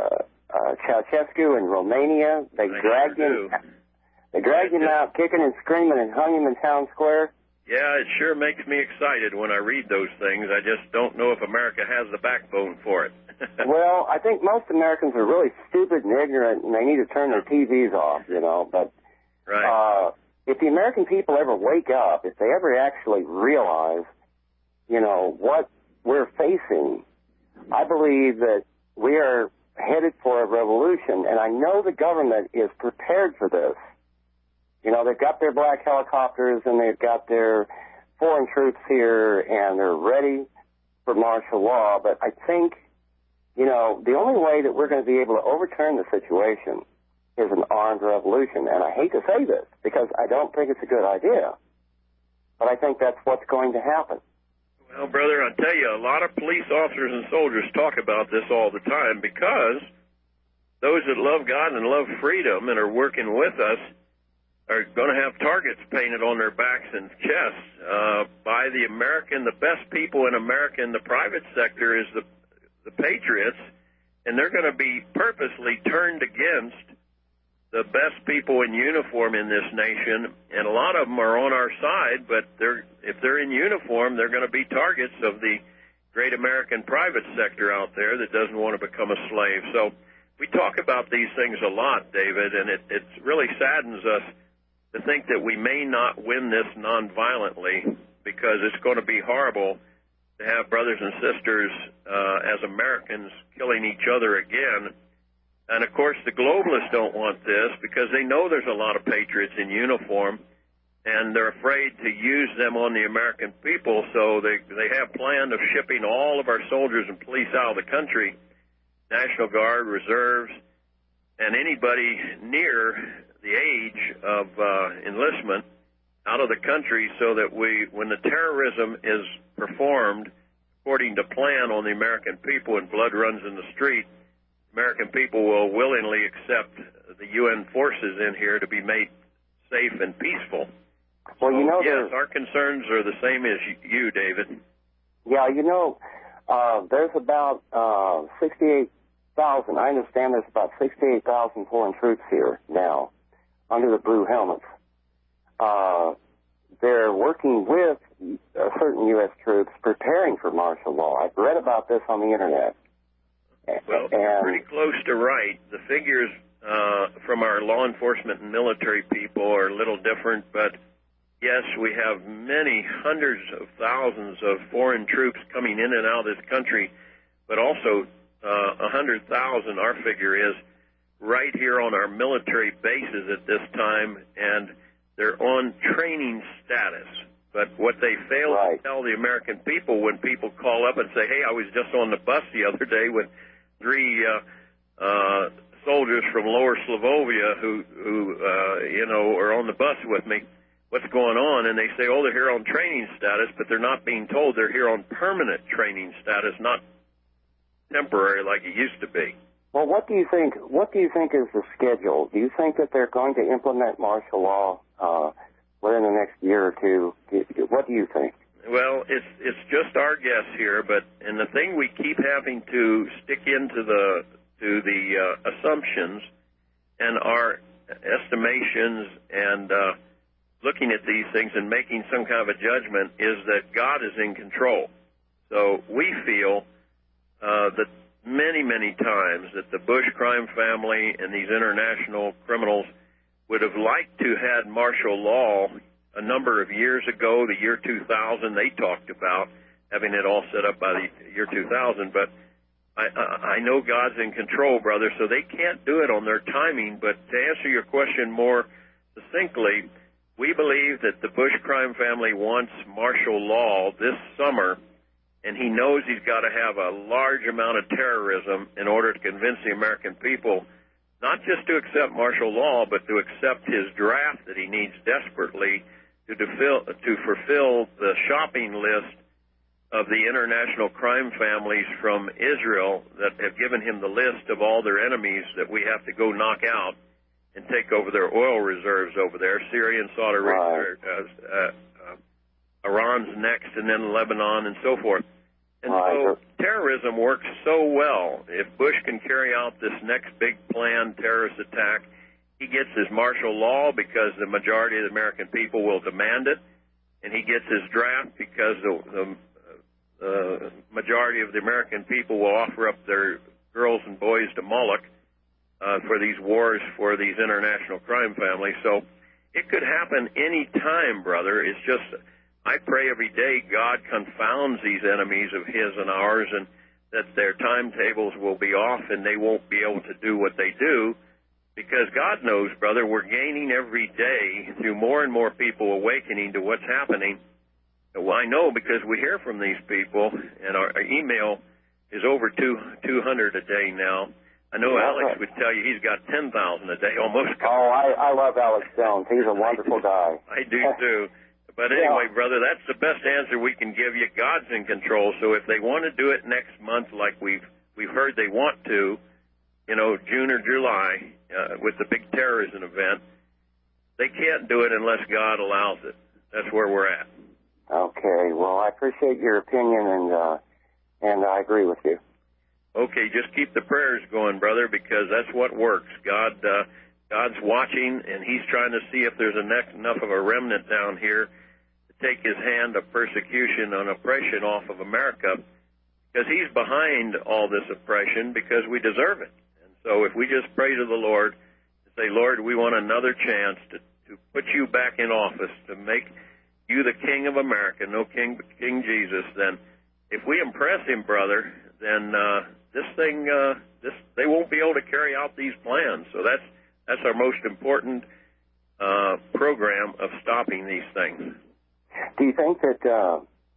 uh, Ceausescu in Romania? They I dragged sure him They dragged him out kicking and screaming and hung him in town square? Yeah, it sure makes me excited when I read those things. I just don't know if America has the backbone for it. Well, I think most Americans are really stupid and ignorant, and they need to turn their T Vs off, you know. But right. uh, if the American people ever wake up, if they ever actually realize, you know, what we're facing, I believe that we are headed for a revolution, and I know the government is prepared for this. You know, they've got their black helicopters, and they've got their foreign troops here, and they're ready for martial law, but I think, you know, the only way that we're going to be able to overturn the situation is an armed revolution. And I hate to say this because I don't think it's a good idea, but I think that's what's going to happen. Well, brother, I tell you, a lot of police officers and soldiers talk about this all the time because those that love God and love freedom and are working with us are going to have targets painted on their backs and chests uh, by the American. The best people in America in the private sector is the the patriots, and they're going to be purposely turned against the best people in uniform in this nation, and a lot of them are on our side, but they're if they're in uniform, they're going to be targets of the great American private sector out there that doesn't want to become a slave. So we talk about these things a lot, David, and it, it really saddens us to think that we may not win this nonviolently because it's going to be horrible to have brothers and sisters uh, as Americans killing each other again. And, of course, the globalists don't want this because they know there's a lot of patriots in uniform, and they're afraid to use them on the American people, so they, they have planned of shipping all of our soldiers and police out of the country, National Guard, reserves, and anybody near the age of uh, enlistment out of the country so that we, when the terrorism is performed according to plan on the American people and blood runs in the street, American people will willingly accept the U N forces in here to be made safe and peaceful. Well, you know, yes, our concerns are the same as you, David. Yeah, you know, uh, there's about uh, sixty-eight thousand. I understand there's about sixty-eight thousand foreign troops here now under the blue helmets. Uh, they're working with uh, certain U S troops preparing for martial law. I've read about this on the Internet. Well, and, you're pretty close to right. The figures uh, from our law enforcement and military people are a little different, but yes, we have many hundreds of thousands of foreign troops coming in and out of this country, but also uh, one hundred thousand, our figure is, right here on our military bases at this time, and they're on training status. But what they fail right. to tell the American people when people call up and say, hey, I was just on the bus the other day with three uh, uh, soldiers from Lower Slovovia who, who uh, you know, are on the bus with me, what's going on? And they say, oh, they're here on training status, but they're not being told they're here on permanent training status, not temporary like it used to be. Well, what do you think? What do you think is the schedule? Do you think that they're going to implement martial law uh, within the next year or two? What do you think? Well, it's it's just our guess here, but and the thing we keep having to stick into the to the uh, assumptions and our estimations and uh, looking at these things and making some kind of a judgment is that God is in control. So we feel uh, that many, many times that the Bush crime family and these international criminals would have liked to had martial law a number of years ago, the year two thousand. They talked about having it all set up by the year two thousand, but I, I, I know God's in control, brother, so they can't do it on their timing. But to answer your question more succinctly, we believe that the Bush crime family wants martial law this summer, and he knows he's got to have a large amount of terrorism in order to convince the American people not just to accept martial law, but to accept his draft that he needs desperately to, fulfill, to fulfill the shopping list of the international crime families from Israel that have given him the list of all their enemies that we have to go knock out and take over their oil reserves over there. Syria and Saudi Arabia, uh, uh, uh, Iran's next, and then Lebanon and so forth. And so terrorism works so well. If Bush can carry out this next big planned terrorist attack, he gets his martial law because the majority of the American people will demand it, and he gets his draft because the, the uh, majority of the American people will offer up their girls and boys to Moloch uh, for these wars for these international crime families. So it could happen any time, brother. It's just, I pray every day God confounds these enemies of his and ours, and that their timetables will be off and they won't be able to do what they do. Because God knows, brother, we're gaining every day through more and more people awakening to what's happening. Well, I know because we hear from these people, and our, our email is over two, 200 a day now. I know yeah, Alex would tell you he's got ten thousand a day almost. Oh, I, I love Alex Jones. He's a wonderful guy. I do, too. But anyway, yeah. brother, that's the best answer we can give you. God's in control. So if they want to do it next month like we've we've heard they want to, you know, June or July, uh, with the big terrorism event, they can't do it unless God allows it. That's where we're at. Okay. Well, I appreciate your opinion, and uh, and I agree with you. Okay, just keep the prayers going, brother, because that's what works. God, uh, God's watching, and He's trying to see if there's enough, enough of a remnant down here to take His hand of persecution and oppression off of America, because He's behind all this oppression because we deserve it. And so if we just pray to the Lord and say, Lord, we want another chance to, to put you back in office, to make you the King of America, no King but King Jesus, then if we impress Him, brother, then uh, this thing, uh, this they won't be able to carry out these plans. So that's that's our most important uh, program of stopping these things. Do you think that uh,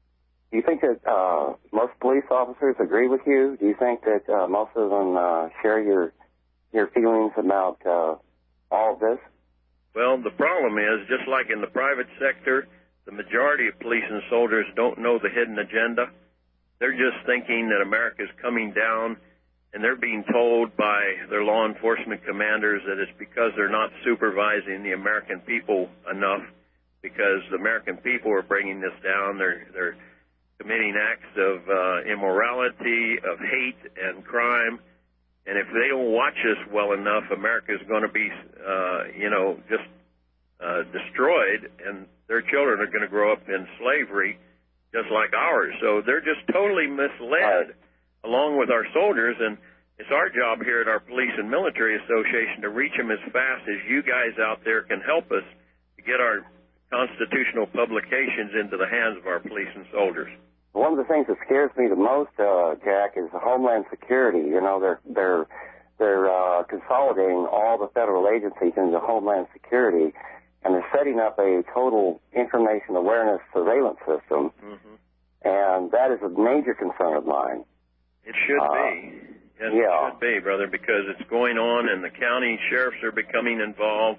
do you think that uh, most police officers agree with you? Do you think that uh, most of them uh, share your your feelings about uh, all of this? Well, the problem is, just like in the private sector, the majority of police and soldiers don't know the hidden agenda. They're just thinking that America's coming down, and they're being told by their law enforcement commanders that it's because they're not supervising the American people enough, because the American people are bringing this down. They're, they're committing acts of uh, immorality, of hate and crime. And if they don't watch us well enough, America's going to be, uh, you know, just uh, destroyed, and their children are going to grow up in slavery just like ours. So they're just totally misled, along with our soldiers, and it's our job here at our Police and Military Association to reach them as fast as you guys out there can help us to get our constitutional publications into the hands of our police and soldiers. One of the things that scares me the most, uh, Jack, is the Homeland Security. You know, they're they're they're uh, consolidating all the federal agencies into Homeland Security, and they're setting up a total information awareness surveillance system, mm-hmm. and that is a major concern of mine. It should uh, be. Yes, yeah. It should be, brother, because it's going on, and the county sheriffs are becoming involved,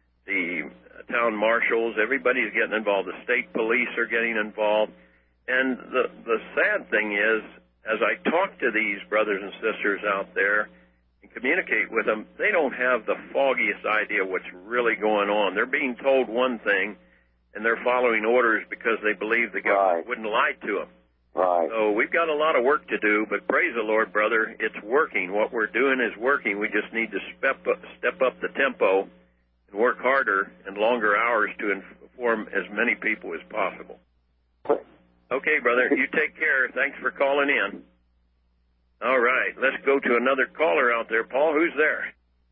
the town marshals, everybody's getting involved, the state police are getting involved. And the the sad thing is, as I talk to these brothers and sisters out there and communicate with them, they don't have the foggiest idea what's really going on. They're being told one thing, and they're following orders because they believe the government right. wouldn't lie to them. Right. So we've got a lot of work to do, but praise the Lord, brother, it's working. What we're doing is working. We just need to step up, step up the tempo and work harder and longer hours to inform as many people as possible. Okay, brother, you take care. Thanks for calling in. All right, let's go to another caller out there. Paul, who's there?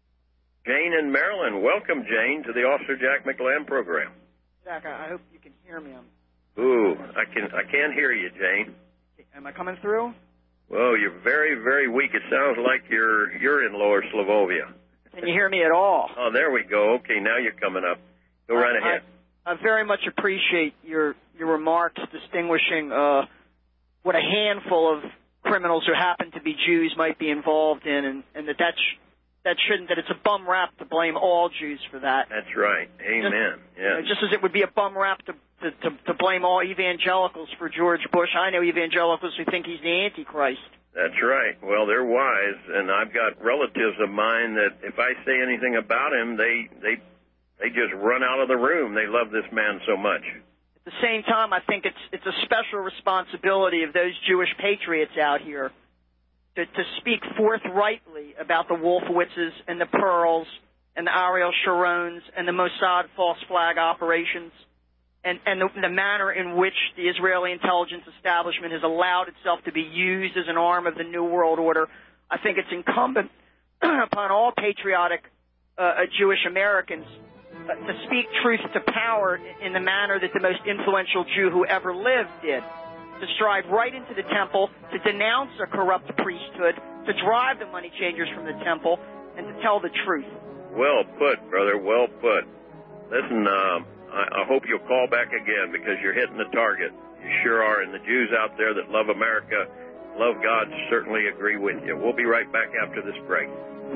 Jane in Maryland. Welcome, Jane, to the Officer Jack McLam program. Jack, I hope you can hear me. I'm... Ooh, I can I can't hear you, Jane. Am I coming through? Well, you're very, very weak. It sounds like you're you're in Lower Slovovia. Can you hear me at all? Oh, there we go. Okay, now you're coming up. Go right I, ahead. I, I very much appreciate your your remarks distinguishing uh, what a handful of criminals who happen to be Jews might be involved in, and, and that that's that shouldn't, that it's a bum rap to blame all Jews for that. That's right. Amen. Just, yeah. you know, just as it would be a bum rap to, to, to, to blame all evangelicals for George Bush, I know evangelicals who think he's the Antichrist. That's right. Well, they're wise, and I've got relatives of mine that if I say anything about him, they they they just run out of the room. They love this man so much. At the same time, I think it's it's a special responsibility of those Jewish patriots out here to, to speak forthrightly about the Wolfowitzes and the Pearls and the Ariel Sharons and the Mossad false flag operations, and, and the, the manner in which the Israeli intelligence establishment has allowed itself to be used as an arm of the New World Order. I think it's incumbent upon all patriotic uh, Jewish Americans uh, to speak truth to power in the manner that the most influential Jew who ever lived did, to stride right into the temple, to denounce a corrupt priesthood, to drive the money changers from the temple, and to tell the truth. Well put, brother, well put. Listen, um, I, I hope you'll call back again because you're hitting the target. You sure are, and the Jews out there that love America, love God, certainly agree with you. We'll be right back after this break.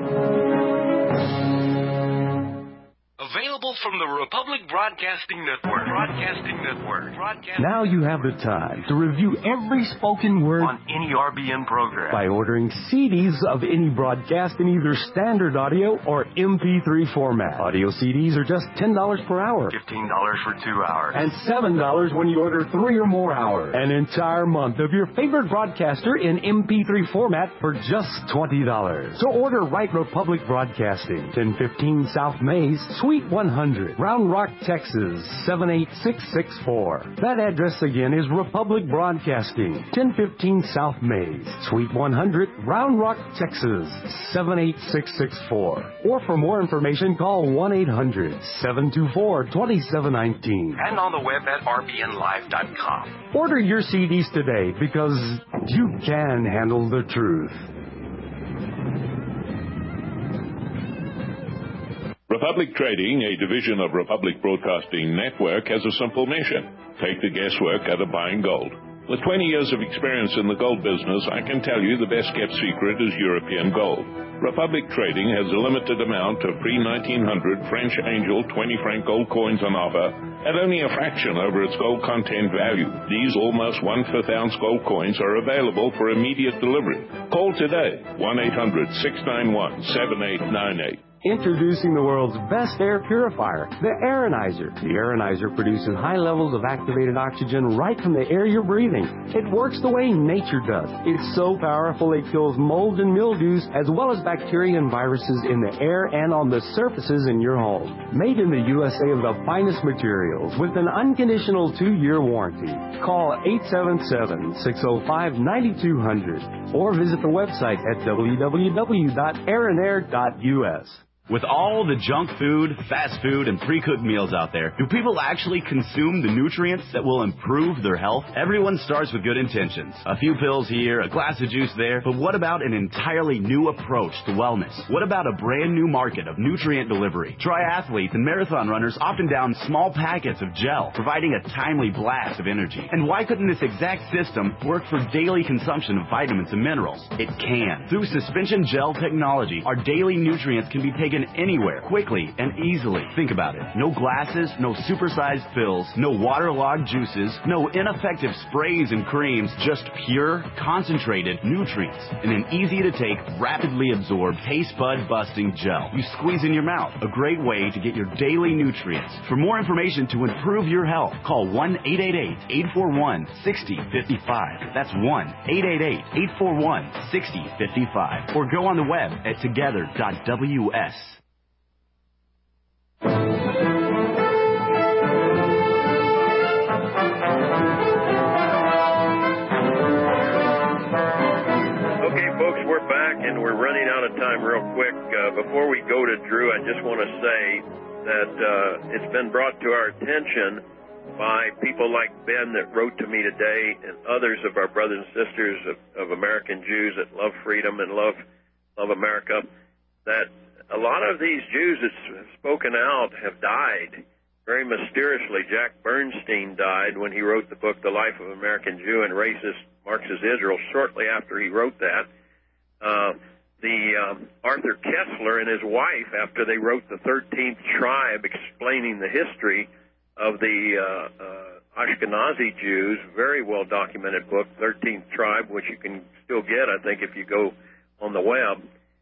Available from the Republic Broadcasting Network. Broadcasting Network. Broadcasting Now you have the time to review every spoken word on any R B N program by ordering C Ds of any broadcast in either standard audio or M P three format. Audio C Ds are just ten dollars per hour. fifteen dollars for two hours. And seven dollars when you order three or more hours. An entire month of your favorite broadcaster in M P three format for just twenty dollars. So order right Republic Broadcasting, ten fifteen South Mays, Suite one hundred, Round Rock, Texas, seven eight six six four. That address again is Republic Broadcasting, ten fifteen South Mays, Suite one hundred, Round Rock, Texas, seven eight six six four. Or for more information, call one eight hundred seven two four two seven one nine. And on the web at r b n live dot com. Order your C Ds today because you can handle the truth. Republic Trading, a division of Republic Broadcasting Network, has a simple mission. Take the guesswork out of buying gold. With twenty years of experience in the gold business, I can tell you the best-kept secret is European gold. Republic Trading has a limited amount of pre nineteen hundred French Angel twenty franc gold coins on offer at only a fraction over its gold content value. These almost one-fifth ounce gold coins are available for immediate delivery. Call today, one eight hundred six nine one seven eight nine eight. Introducing the world's best air purifier, the Aeronizer. The Aeronizer produces high levels of activated oxygen right from the air you're breathing. It works the way nature does. It's so powerful it kills molds and mildews as well as bacteria and viruses in the air and on the surfaces in your home. Made in the U S A of the finest materials with an unconditional two-year warranty. Call eight seven seven, six oh five, nine two zero zero or visit the website at w w w dot aeronair dot u s. With all the junk food, fast food, and pre-cooked meals out there, do people actually consume the nutrients that will improve their health? Everyone starts with good intentions. A few pills here, a glass of juice there, but what about an entirely new approach to wellness? What about a brand new market of nutrient delivery? Triathletes and marathon runners often down small packets of gel, providing a timely blast of energy. And why couldn't this exact system work for daily consumption of vitamins and minerals? It can. Through suspension gel technology, our daily nutrients can be taken anywhere, quickly and easily. Think about it. No glasses, no supersized pills, no waterlogged juices, no ineffective sprays and creams, just pure, concentrated nutrients in an easy-to-take, rapidly absorbed, taste bud-busting gel. You squeeze in your mouth. A great way to get your daily nutrients. For more information to improve your health, call one eight eight eight, eight four one, six oh five five. That's one eight eight eight, eight four one, six oh five five. Or go on the web at together dot w s. Okay, folks, we're back, and we're running out of time real quick. Uh, before we go to Drew, I just want to say that uh, it's been brought to our attention by people like Ben that wrote to me today and others of our brothers and sisters of, of American Jews that love freedom and love, love America, that a lot of these Jews that's spoken out have died very mysteriously. Jack Bernstein died when he wrote the book The Life of an American Jew and Racist Marxist Israel shortly after he wrote that. Uh, the um, Arthur Kessler and his wife, after they wrote the thirteenth Tribe, explaining the history of the uh, uh, Ashkenazi Jews, very well documented book, thirteenth Tribe, which you can still get, I think, if you go on the web.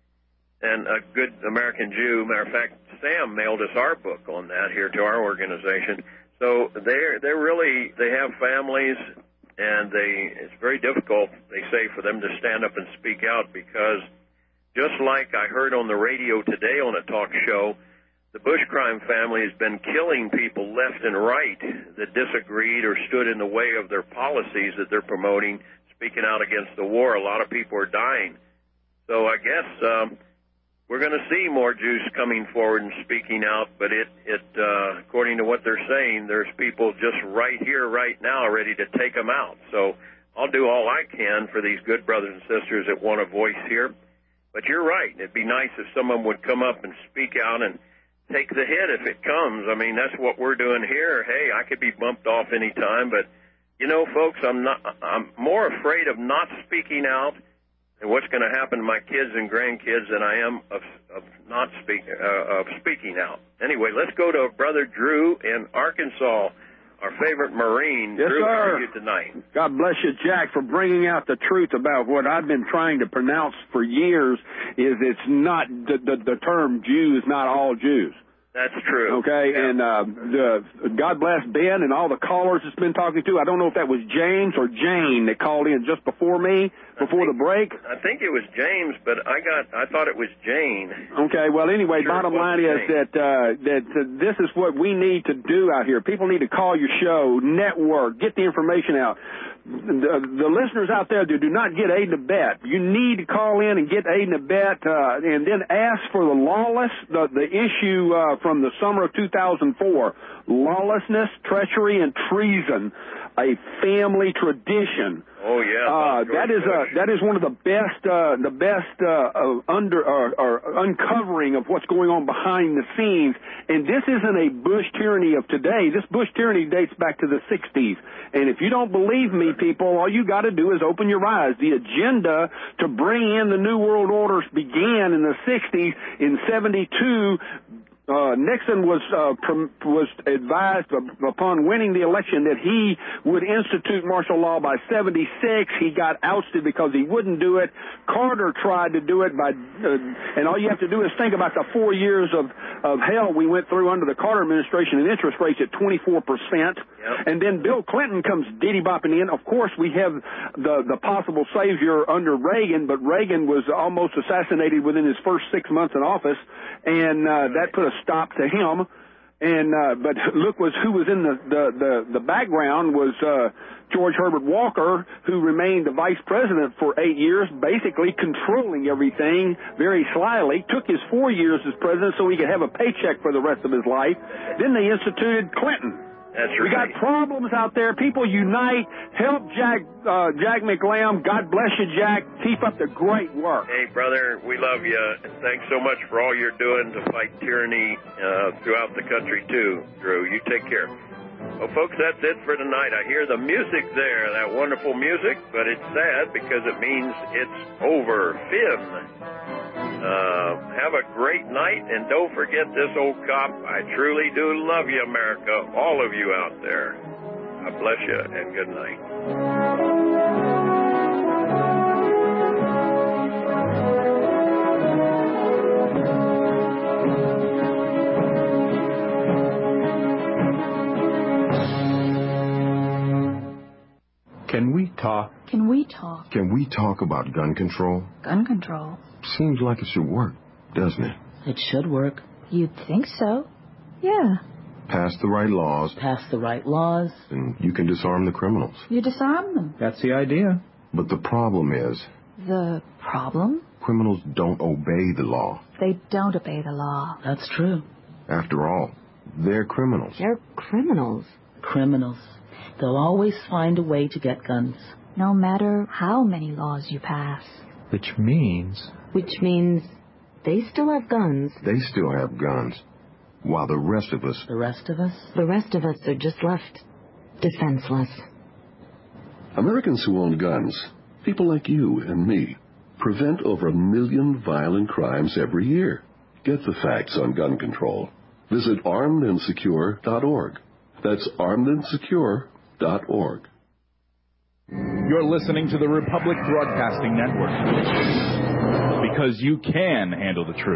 And a good American Jew, matter of fact, Sam mailed us our book on that here to our organization. So they're they're really, they have families, and they it's very difficult, they say, for them to stand up and speak out, because just like I heard on the radio today on a talk show, the Bush crime family has been killing people left and right that disagreed or stood in the way of their policies that they're promoting, speaking out against the war. A lot of people are dying. So I guess um, we're going to see more Jews coming forward and speaking out, but it, it uh, according to what they're saying, there's people just right here, right now, ready to take them out. So I'll do all I can for these good brothers and sisters that want a voice here. But you're right. It'd be nice if someone would come up and speak out and take the hit if it comes. I mean, that's what we're doing here. Hey, I could be bumped off any time, but, you know, folks, I'm not. I'm more afraid of not speaking out and what's going to happen to my kids and grandkids than I am of, of not speak, uh, of speaking out. Anyway, let's go to Brother Drew in Arkansas, our favorite Marine. Yes, Drew, sir. how are you tonight? God bless you, Jack, for bringing out the truth about what I've been trying to pronounce for years. Is it's not the, the, the term Jew is not all Jews. That's true. Okay, yeah. and uh, the, God bless Ben and all the callers that's been talking to. I don't know if that was James or Jane that called in just before me, before think, the break. I think it was James, but I got I thought it was Jane. Okay, well, anyway, sure bottom line is Jane. that uh, that uh, this is what we need to do out here. People need to call your show, network, get the information out. The, the listeners out there that do not get aid and abet, you need to call in and get aid and abet, uh, and then ask for the lawless, the, the issue uh, from the summer of two thousand four, lawlessness, treachery, and treason, a family tradition. Oh yeah, uh, that is a, that is one of the best uh, the best uh, uh, under or, or uncovering of what's going on behind the scenes. And this isn't a Bush tyranny of today. This Bush tyranny dates back to the sixties. And if you don't believe me, people, all you got to do is open your eyes. The agenda to bring in the New World Orders began in the sixties. In seventy-two, Uh, Nixon was uh, prom- was advised upon winning the election that he would institute martial law by seventy-six. He got ousted because he wouldn't do it. Carter tried to do it by, uh, and all you have to do is think about the four years of, of hell we went through under the Carter administration and interest rates at twenty-four percent. Yep. And then Bill Clinton comes diddy-bopping in. Of course, we have the, the possible savior under Reagan, but Reagan was almost assassinated within his first six months in office, and uh, that put a stop to him. And uh, but look, was who was in the the the, the background was uh, George Herbert Walker, who remained the vice president for eight years, basically controlling everything very slyly. Took his four years as president so he could have a paycheck for the rest of his life. Then they instituted Clinton. That's we right. got problems out there. People unite. Help Jack uh, Jack McLam. God bless you, Jack. Keep up the great work. Hey, brother, we love you. And thanks so much for all you're doing to fight tyranny uh, throughout the country, too, Drew. You take care. Well, folks, that's it for tonight. I hear the music there, that wonderful music, but it's sad because it means it's over. Finn. Uh, have a great night, and don't forget this old cop. I truly do love you, America, all of you out there. God bless you, and good night. Can we talk? Can we talk? Can we talk about gun control? Gun control? Seems like it should work, doesn't it? It should work. You'd think so. Yeah. Pass the right laws. Pass the right laws. And you can disarm the criminals. You disarm them. That's the idea. But the problem is... The problem? Criminals don't obey the law. They don't obey the law. That's true. After all, they're criminals. They're criminals. Criminals. They'll always find a way to get guns. No matter how many laws you pass. Which means... Which means they still have guns. They still have guns. While the rest of us... The rest of us? The rest of us are just left defenseless. Americans who own guns, people like you and me, prevent over a million violent crimes every year. Get the facts on gun control. Visit armed and secure dot org. That's armed and secure dot org. You're listening to the Republic Broadcasting Network. Because you can handle the truth.